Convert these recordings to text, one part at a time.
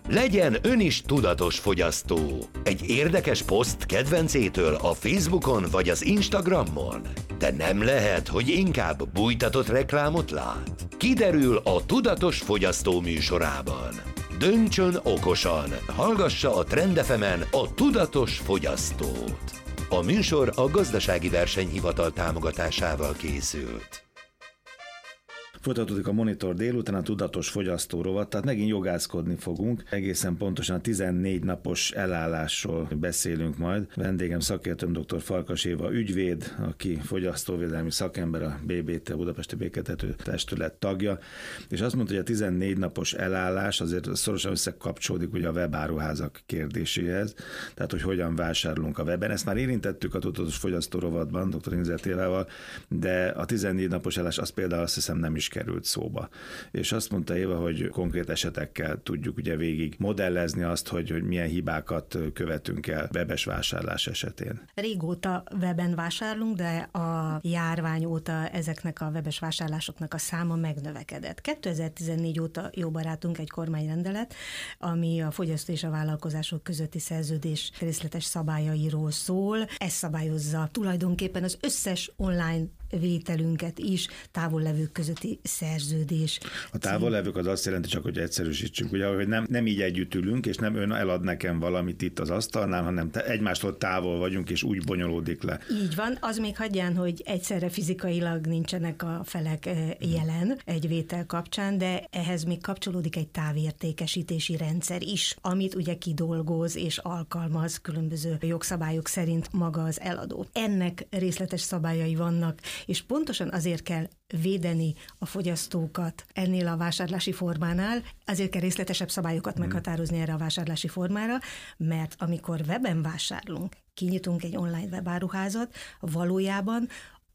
Legyen ön is tudatos fogyasztó. Egy érdekes poszt kedvencétől a Facebookon vagy az Instagramon. De nem lehet, hogy inkább bújtatott reklámot lát? Kiderül a Tudatos Fogyasztó műsorában. Döntsön okosan, hallgassa a Trend FM-en a Tudatos Fogyasztót. A műsor a Gazdasági Versenyhivatal támogatásával készült. Folytatódik a Monitor délután, a Tudatos Fogyasztó rovat, tehát megint jogászkodni fogunk. Egészen pontosan a 14 napos elállásról beszélünk majd. Vendégem szakértőm dr. Farkas Éva ügyvéd, aki fogyasztóvédelmi szakember, a BBT, a Budapesti Béketető Testület tagja, és azt mondta, hogy a 14 napos elállás azért szorosan összekapcsolódik ugye a webáruházak kérdéséhez, tehát hogy hogyan vásárolunk a weben. Ezt már érintettük a Tudatos Fogyasztó rovatban, dr. Inzert Évával, de a 14 napos elállás az például azt hiszem nem is került szóba. És azt mondta Éva, hogy konkrét esetekkel tudjuk ugye végig modellezni azt, hogy milyen hibákat követünk el webes vásárlás esetén. Régóta weben vásárlunk, de a járvány óta ezeknek a webes vásárlásoknak a száma megnövekedett. 2014 óta jó barátunk egy kormányrendelet, ami a fogyasztó és a vállalkozások közötti szerződés részletes szabályairól szól. Ez szabályozza tulajdonképpen az összes online vételünket is, távollevők közötti szerződés. A távollevők az azt jelenti csak, hogy egyszerűsítsünk, ugye, hogy nem így együtt ülünk, és nem ön elad nekem valamit itt az asztalnál, hanem egymástól távol vagyunk, és úgy bonyolódik le. Így van, az még hagyján, hogy egyszerre fizikailag nincsenek a felek jelen egy vétel kapcsán, de ehhez még kapcsolódik egy távértékesítési rendszer is, amit ugye kidolgoz és alkalmaz különböző jogszabályok szerint maga az eladó. Ennek részletes szabályai vannak, és pontosan azért kell védeni a fogyasztókat ennél a vásárlási formánál, azért kell részletesebb szabályokat meghatározni erre a vásárlási formára, mert amikor weben vásárlunk, kinyitunk egy online webáruházat, valójában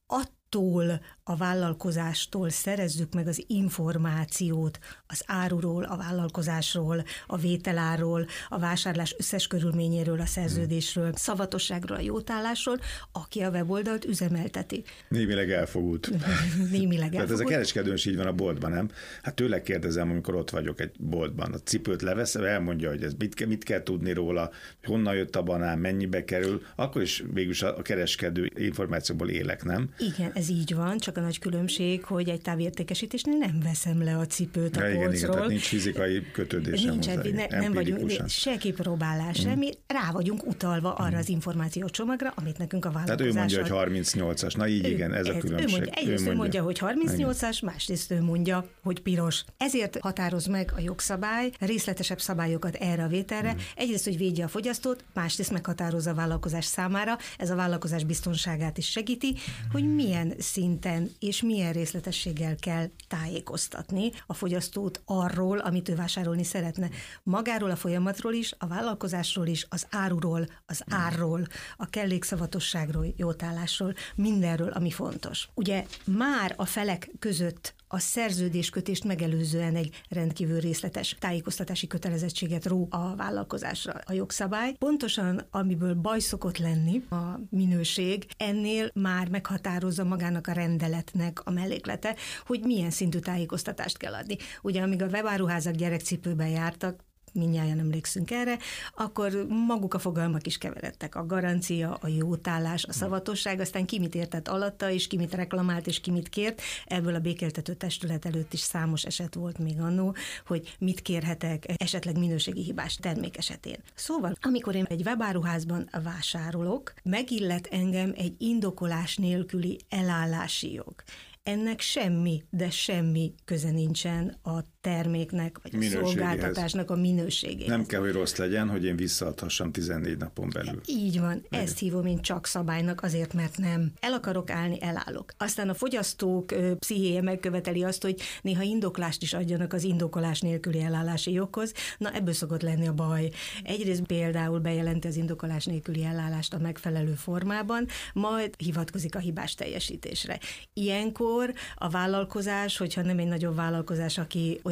attól a vállalkozástól szerezzük meg az információt az áruról, a vállalkozásról, a vételáról, a vásárlás összes körülményéről, a szerződésről, szavatosságról, a jótállásról, aki a weboldalt üzemelteti. Némileg elfogult. Tehát ez a kereskedőn is így van a boltban, nem? Hát tőle kérdezem, amikor ott vagyok egy boltban, a cipőt leveszem, elmondja, hogy ez mit kell tudni róla, honnan jött a banán, mennyibe kerül, akkor is végülis a kereskedő információból élek, nem? Igen, ez így van, csak a nagy különbség, hogy egy távértékesítésnél nem veszem le a cipőt a polcról. Igen, tehát nincs fizikai kötődésem. Nincsen, nem vagyunk, se kipróbálás, semmi, rá vagyunk utalva arra az információcsomagra, amit nekünk a vállalkozás. Tehát ő mondja, hogy 38-as, na így igen, ez a különbség. Egyrészt ő mondja, hogy 38-as, másrészt ő mondja, hogy piros. Ezért határoz meg a jogszabály részletesebb szabályokat erre a vételre. Egyrészt, hogy védje a fogyasztót, másrészt meghatározza a vállalkozás számára, ez a vállalkozás biztonságát is segíti, hogy milyen szinten és milyen részletességgel kell tájékoztatni a fogyasztót arról, amit ő vásárolni szeretne. Magáról a folyamatról is, a vállalkozásról is, az áruról, az árról, a kellékszavatosságról, jótállásról, mindenről, ami fontos. Ugye már a felek között a szerződéskötést megelőzően egy rendkívül részletes tájékoztatási kötelezettséget ró a vállalkozásra a jogszabály. Pontosan, amiből baj szokott lenni a minőség, ennél már meghatározza magának a rendeletnek a melléklete, hogy milyen szintű tájékoztatást kell adni. Ugye, amíg a webáruházak gyerekcipőben jártak, mindnyájan emlékszünk erre, akkor maguk a fogalmak is keveredtek. A garancia, a jótállás, a szavatosság, aztán ki mit értett alatta, és ki mit reklamált, és ki mit kért. Ebből a Békéltető Testület előtt is számos eset volt még annó, hogy mit kérhetek esetleg minőségi hibás termék esetén. Szóval, amikor én egy webáruházban vásárolok, megillet engem egy indokolás nélküli elállási jog. Ennek semmi, de semmi köze nincsen a terméknek, vagy a szolgáltatásnak a minőségéhez. Nem kell, hogy rossz legyen, hogy én visszaadhassam 14 napon belül. Így van, ezt hívom én csak szabálynak, azért, mert nem. El akarok állni, elállok. Aztán a fogyasztók pszichéje megköveteli azt, hogy néha indoklást is adjanak az indokolás nélküli elállási joghoz. Na, ebből szokott lenni a baj. Egyrészt például bejelenti az indokolás nélküli elállást a megfelelő formában, majd hivatkozik a hibás teljesítésre. Ilyenkor a vállalkozás, hogyha nem egy nagyobb vállalkozás, aki olyan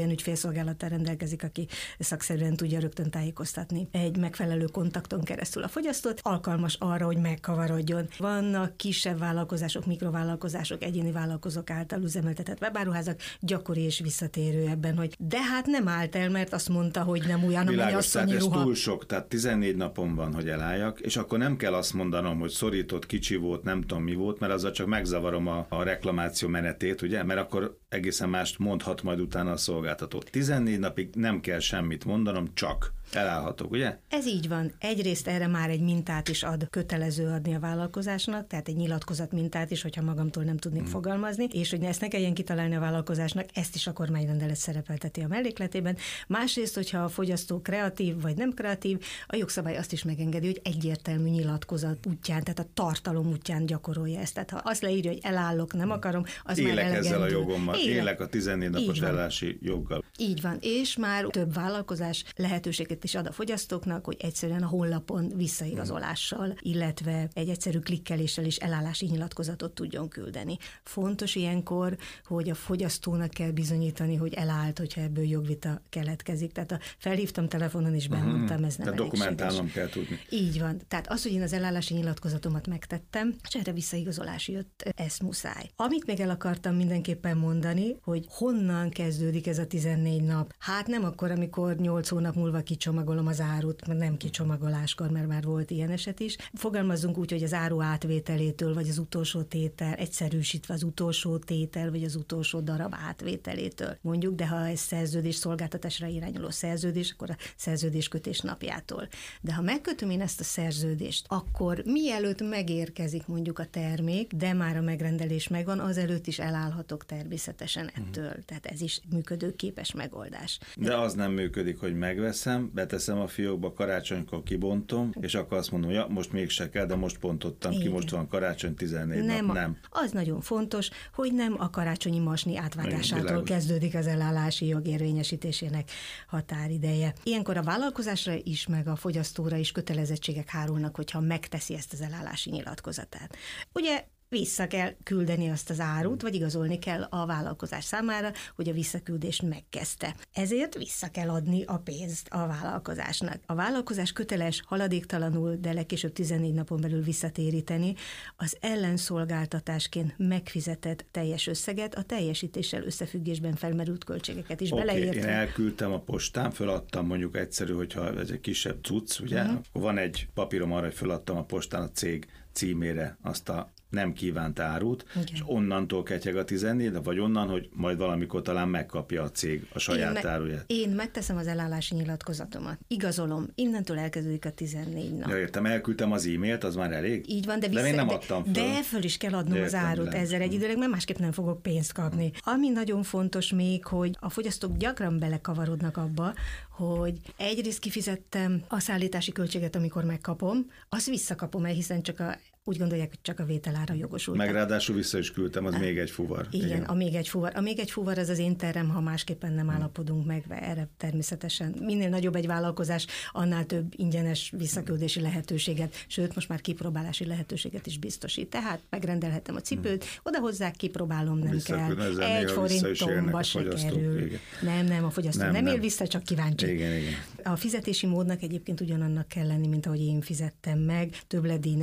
olyan ügyfélszolgálattal rendelkezik, aki szakszerűen tudja rögtön tájékoztatni egy megfelelő kontakton keresztül a fogyasztót, alkalmas arra, hogy megkavarodjon. Vannak kisebb vállalkozások, mikrovállalkozások, egyéni vállalkozók által üzemeltetett webáruházak, gyakori és visszatérő ebben, hogy de hát nem állt el, mert azt mondta, hogy nem olyan, amely asszonyi ruha. Ez túl sok, tehát 14 napon van, hogy elálljak, és akkor nem kell azt mondanom, hogy szorított, kicsi volt, nem tudom mi volt, mert azzal csak megzavarom a reklamáció menetét, ugye, mert akkor egészen mást mondhat majd utána a szolgáltató. 14 napig nem kell semmit mondanom, csak elállhatok, ugye? Ez így van. Egyrészt erre már egy mintát is kötelező adni a vállalkozásnak, tehát egy nyilatkozat mintát is, hogyha magamtól nem tudnék fogalmazni, és hogy ezt ne kelljen kitalálni a vállalkozásnak, ezt is a kormányrendelet szerepelteti a mellékletében. Másrészt, hogyha a fogyasztó kreatív vagy nem kreatív, a jogszabály azt is megengedi, hogy egyértelmű nyilatkozat útján, tehát a tartalom útján gyakorolja ezt. Tehát ha azt leírja, hogy elállok, nem akarom, az élek már elegendő. ezzel a jogommal, élek a 14 napos elállási joggal. Így van, és már több vállalkozás lehetőséget is ad a fogyasztóknak, hogy egyszerűen a honlapon visszaigazolással, illetve egy egyszerű klikkeléssel is elállási nyilatkozatot tudjon küldeni. Fontos ilyenkor, hogy a fogyasztónak kell bizonyítani, hogy elállt, hogyha ebből jogvita keletkezik. Tehát felhívtam telefonon és bemondtam, ez nem tehát dokumentálnom kell tudni. Így van. Tehát az, hogy én az elállási nyilatkozatomat megtettem, és erre visszaigazolás jött, ez muszáj. Amit még el akartam mindenképpen mondani, hogy honnan kezdődik ez a 14 nap. Hát nem akkor, amikor 8 hónap múlva kicsomagolom az árut, mert nem kicsomagoláskor, mert már volt ilyen eset is. Fogalmazzunk úgy, hogy az áru átvételétől, vagy az utolsó tétel, egyszerűsítve az utolsó tétel, vagy az utolsó darab átvételétől. Mondjuk, de ha ez szerződés, szolgáltatásra irányuló szerződés, akkor a szerződéskötés napjától. De ha megkötöm én ezt a szerződést, akkor mielőtt megérkezik mondjuk a termék, de már a megrendelés megvan, azelőtt is elállhatok természetesen ettől. Tehát ez is működőképes megoldás. De az nem működik, hogy megveszem, beteszem a fiókba, karácsonykor kibontom, és akkor azt mondom, ja, most mégse kell, de most bontottam ki, most van karácsony 14 nap. Nem. Az nagyon fontos, hogy nem a karácsonyi masni átvágásától kezdődik az elállási jog érvényesítésének határideje. Ilyenkor a vállalkozásra is, meg a fogyasztóra is kötelezettségek hárulnak, hogyha megteszi ezt az elállási nyilatkozatát. Ugye vissza kell küldeni azt az árut, vagy igazolni kell a vállalkozás számára, hogy a visszaküldést megkezdte. Ezért vissza kell adni a pénzt a vállalkozásnak. A vállalkozás köteles haladéktalanul, de legkésőbb 14 napon belül visszatéríteni az ellenszolgáltatásként megfizetett teljes összeget, a teljesítéssel összefüggésben felmerült költségeket is beleértve. Én elküldtem a postán, föladtam mondjuk egyszerű, hogyha ez egy kisebb cucc, ugye? Akkor van egy papírom arra, hogy föladtam a postán a cég címére azt a nem kívánt árut, és onnantól ketyeg a 14, vagy onnan, hogy majd valamikor talán megkapja a cég a saját áruját. Én megteszem az elállási nyilatkozatomat. Igazolom, innentől elkezdődik a 14 nap. Ja, értem, elküldtem az e-mailt, az már elég? Így van, de én nem adtam föl. De föl is kell adnom az árut ezzel egyidőleg, mert másképp nem fogok pénzt kapni. Ami nagyon fontos még, hogy a fogyasztók gyakran belekavarodnak abba, hogy egyrészt kifizettem a szállítási költséget, amikor megkapom, azt visszakapom el, hiszen úgy gondolják, hogy csak a vételára jogosult. Meg ráadásul vissza is küldtem, az még egy fuvar. Igen, a még egy fuvar. A még egy fuvar az az én terem, ha másképpen nem állapodunk meg, erre természetesen. Minél nagyobb egy vállalkozás, annál több ingyenes visszaküldési lehetőséget, sőt, most már kipróbálási lehetőséget is biztosít. Tehát megrendelhetem a cipőt, odahozzák, kipróbálom, nem kell. 1 forintomba se kerül. Nem, a fogyasztó nem él vissza, csak kíváncsi. Igen. A fizetési módnak egyébként ugyanannak kell lenni, mint ahogy én fizettem meg, többletdíj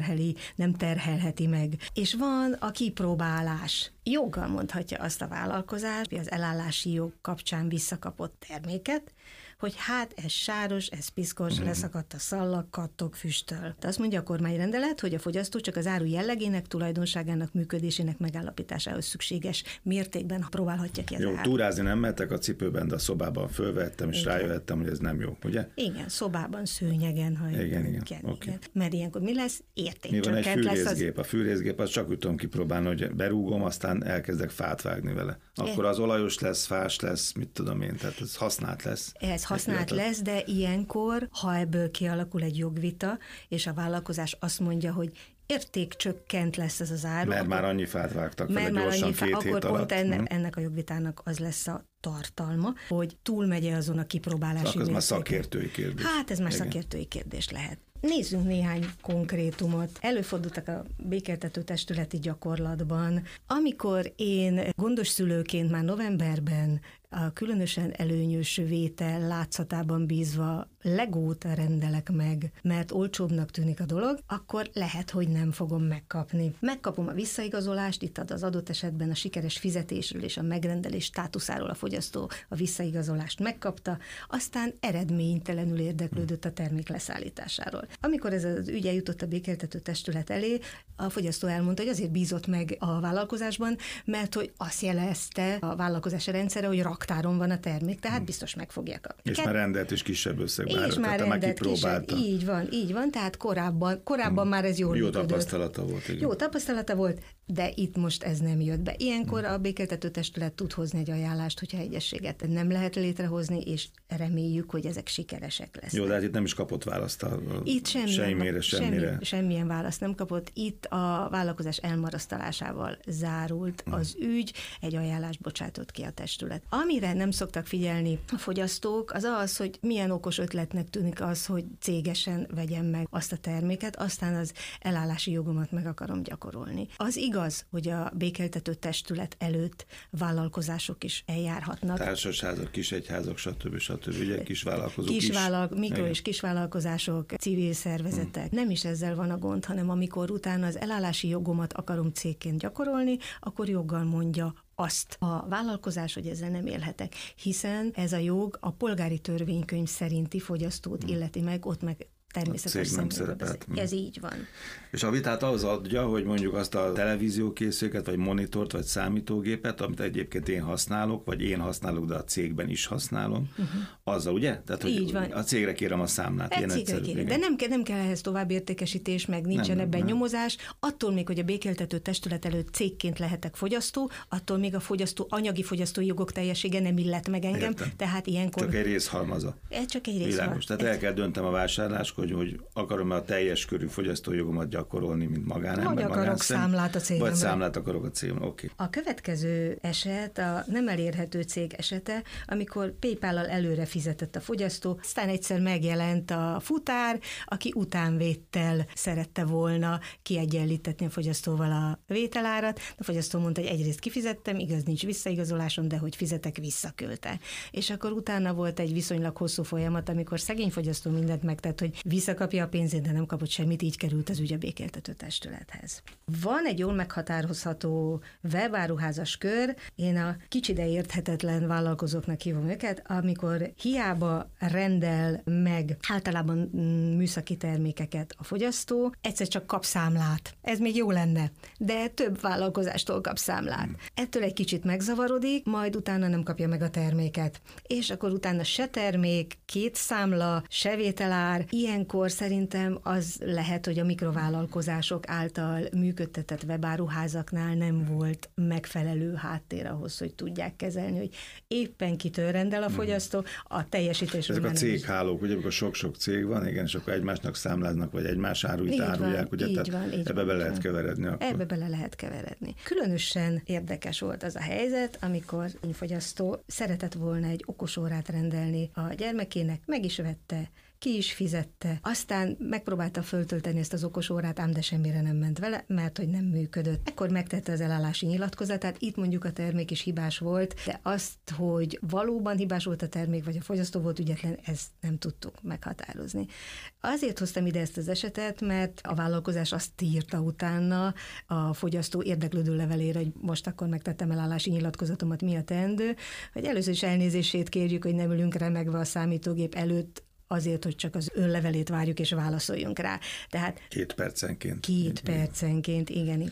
nem terhelheti meg. És van a kipróbálás. Joggal mondhatja azt a vállalkozás, hogy az elállási jog kapcsán visszakapott terméket, hogy hát ez sáros, ez piszkos, leszakadt a szallag, kattog, füstöl. De azt mondja a kormányrendelet, hogy a fogyasztó csak az áru jellegének, tulajdonságának, működésének megállapításához szükséges mértékben próbálhatja ki az jó, árut. túrázni nem mehetek a cipőben, de a szobában fölvettem, és rájöttem, hogy ez nem jó, ugye? Igen, szobában, szőnyegen, ha igen. Okay. Mert ilyenkor mi lesz? Mi van egy fűrészgép? A fűrészgép, azt csak tudom kipróbálni, hogy berúgom, aztán elkezdek fát vágni vele. Akkor az olajos lesz, fás lesz, mit tudom én, tehát ez használt lesz. Ez használt lesz, de ilyenkor, ha ebből kialakul egy jogvita, és a vállalkozás azt mondja, hogy értékcsökkent lesz ez az áru. Mert már annyi fát vágtak vele gyorsan 2 hét alatt. Akkor pont ennek a jogvitának az lesz a tartalma, hogy túlmegy azon a kipróbálási mértéken. Ez már szakértői kérdés. Hát ez már szakértői kérdés lehet. Nézzünk néhány konkrétumot. Előfordultak a békéltető testületi gyakorlatban, amikor én gondos szülőként már novemberben a különösen előnyös vétel látszatában bízva Legót rendelek meg, mert olcsóbbnak tűnik a dolog, akkor lehet, hogy nem fogom megkapni. Megkapom a visszaigazolást, itt ad az adott esetben a sikeres fizetésről és a megrendelés státuszáról a fogyasztó a visszaigazolást megkapta, aztán eredménytelenül érdeklődött a termék leszállításáról. Amikor ez az ügy eljutott a békéltető testület elé, a fogyasztó elmondta, hogy azért bízott meg a vállalkozásban, mert hogy azt jelezte a vállalkozási rendszere, hogy raktáron van a termék, tehát biztos meg fogják kapni. És már rendelt is kisebb összegben. És már rendelt kisebb. Így van, tehát korábban már ez jól működött. Jó tapasztalata volt. Igen. Jó tapasztalata volt, de itt most ez nem jött be. Ilyenkor a békéltető testület tud hozni egy ajánlást, hogyha egyességet nem lehet létrehozni, és reméljük, hogy ezek sikeresek lesznek. Jó, de hát itt nem is kapott választ. Itt semmilyen választ nem kapott. Itt a vállalkozás elmarasztalásával zárult az ügy, egy ajánlást bocsátott ki a testület. Amire nem szoktak figyelni a fogyasztók, az az, hogy milyen okos ötletnek tűnik az, hogy cégesen vegyem meg azt a terméket, aztán az elállási jogomat meg akarom gyakorolni. Az igaz, hogy a békéltető testület előtt vállalkozások is eljárhatnak. Társasházak, kisegyházak, stb. Ugye kisvállalkozók mikro- és kisvállalkozások, civil szervezetek. Nem is ezzel van a gond, hanem amikor utána az elállási jogomat akarom cégként gyakorolni, akkor joggal mondja azt a vállalkozás, hogy ezzel nem élhetek, hiszen ez a jog a polgári törvénykönyv szerinti fogyasztót illeti meg, ott meg természetes szempontból. Ez így van. És a vitát az adja, hogy mondjuk azt a televíziókészüléket, vagy monitort, vagy számítógépet, amit egyébként én használok, vagy én használok, de a cégben is használom, azzal, ugye? Tehát, hogy így van. A cégre kérem a számlát. De nem kell ehhez tovább értékesítés, meg nincsen ebben nyomozás. Attól még, hogy a békéltető testület előtt cégként lehetek fogyasztó, attól még a anyagi fogyasztói jogok teljessége nem illet meg engem. Értem. Tehát ilyenkor... Csak egy részhalmaza. Ez csak egy részhalmaza. Világos. Tehát el kell döntem a vásárláskor, hogy akarom-e a teljes körű fogyasztójogomat gyakorolni, mint magánember, vagy akarok számlát a cégemre. Vagy számlát akarok a cégemre, oké. A következő eset a nem elérhető cég esete, amikor PayPal-al előre fizetett a fogyasztó, aztán egyszer megjelent a futár, aki utánvéttel szerette volna kiegyenlítetni a fogyasztóval a vételárat. A fogyasztó mondta, hogy egyrészt kifizettem, igaz, nincs visszaigazolásom, de hogy fizetek, visszaküldte. És akkor utána volt egy viszonylag hosszú folyamat, amikor szegény fogyasztó mindent megtett, hogy visszakapja a pénzét, de nem kapott semmit, így került az ügy a békéltető testülethez. Van egy jól meghatározható webáruházas kör, én a kicside érthetetlen vállalkozóknak hívom őket, amikor hiába rendel meg általában műszaki termékeket a fogyasztó, egyszer csak kap számlát. Ez még jó lenne, de több vállalkozástól kap számlát. Ettől egy kicsit megzavarodik, majd utána nem kapja meg a terméket. És akkor utána se termék, két számla, se vételár. Ilyenkor szerintem az lehet, hogy a mikrovállalkozások által működtetett webáruházaknál nem volt megfelelő háttér ahhoz, hogy tudják kezelni, hogy éppen kitől rendel a fogyasztó, a teljesítésről. Ezek a céghálók, ugye, amikor sok-sok cég van, igen, és akkor egymásnak számláznak, vagy egymás áruit árulják, ugye, ebbe bele lehet keveredni. Akkor. Ebbe bele lehet keveredni. Különösen érdekes volt az a helyzet, amikor egy fogyasztó szeretett volna egy okosórát rendelni a gyermekének, meg is vette, ki is fizette. Aztán megpróbálta föltölteni ezt az okosórát, ám de semmire nem ment vele, mert hogy nem működött. Ekkor megtette az elállási nyilatkozatát, itt mondjuk a termék is hibás volt, de azt, hogy valóban hibás volt a termék, vagy a fogyasztó volt ügyetlen, ezt nem tudtuk meghatározni. Azért hoztam ide ezt az esetet, mert a vállalkozás azt írta utána a fogyasztó érdeklődő levelére, hogy most akkor megtettem elállási nyilatkozatomat, mi a teendő, hogy először is elnézését kérjük, hogy nem ülünk remegve a számítógép előtt, azért, hogy csak az önlevelét várjuk és válaszoljunk rá. Tehát 2 percenként. 2 percenként, igen.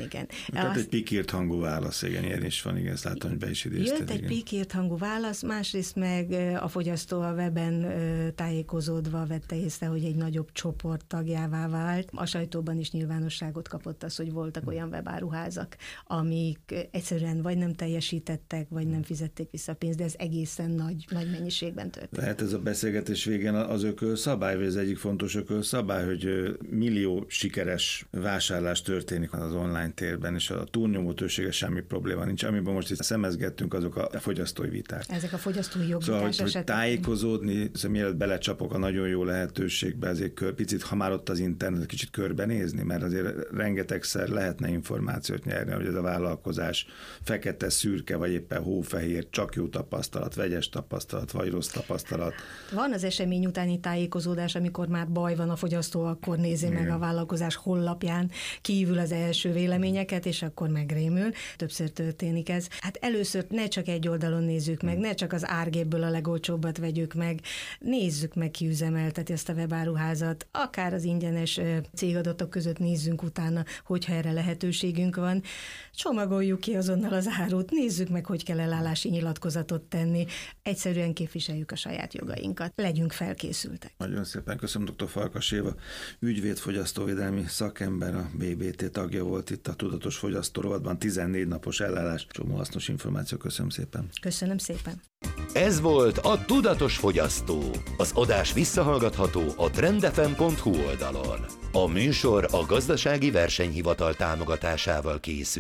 Tehát egy pikírt hangú válasz, igen, ilyen is van, igen, ezt látom, hogy be is idézted. Jött egy pikírt hangú válasz, másrészt meg a fogyasztó a weben tájékozódva vette észre, hogy egy nagyobb csoport tagjává vált. A sajtóban is nyilvánosságot kapott az, hogy voltak olyan webáruházak, amik egyszerűen vagy nem teljesítettek, vagy nem fizették vissza a pénzt, de ez egészen nagy mennyiségben történt. Lehet ez a beszélgetés végén régen az ökölszabály, vagy az egyik fontos ökölszabály, hogy millió sikeres vásárlás történik az online térben, és a túlnyomó többsége semmi probléma nincs. Amiben most itt szemezgettünk, azok a fogyasztói viták. Ezek a fogyasztói jobbítás szóval, esetén. hogy tájékozódni, szóval mielőtt belecsapok a nagyon jó lehetőségbe, azért picit, ha már ott az internet, kicsit körbenézni, mert azért rengetegszer lehetne információt nyerni, hogy ez a vállalkozás fekete, szürke, vagy éppen hófehér, csak jó tapasztalat, vegyes tapasztalat, vagy rossz tapasztalat. Van az esemény utáni tájékozódás, amikor már baj van a fogyasztó, akkor nézi meg a vállalkozás honlapján kívül az első véleményeket, és akkor megrémül. Többször történik ez. Hát először ne csak egy oldalon nézzük meg, ne csak az árgépből a legolcsóbbat vegyük meg, nézzük meg, ki üzemelteti ezt a webáruházat, akár az ingyenes cégadatok között nézzünk utána, hogyha erre lehetőségünk van. Csomagoljuk ki azonnal az árut, nézzük meg, hogy kell elállási nyilatkozatot tenni. Egyszerűen képviseljük a saját jogainkat. Legyünk felkészültek. Nagyon szépen köszönöm, dr. Farkas Éva, ügyvéd, fogyasztóvédelmi szakember, a BBT tagja volt itt a Tudatos Fogyasztó rovatban, 14 napos elállás, csomó hasznos információ, köszönöm szépen. Köszönöm szépen. Ez volt a Tudatos Fogyasztó. Az adás visszahallgatható a trendfm.hu oldalon. A műsor a Gazdasági Versenyhivatal támogatásával készült.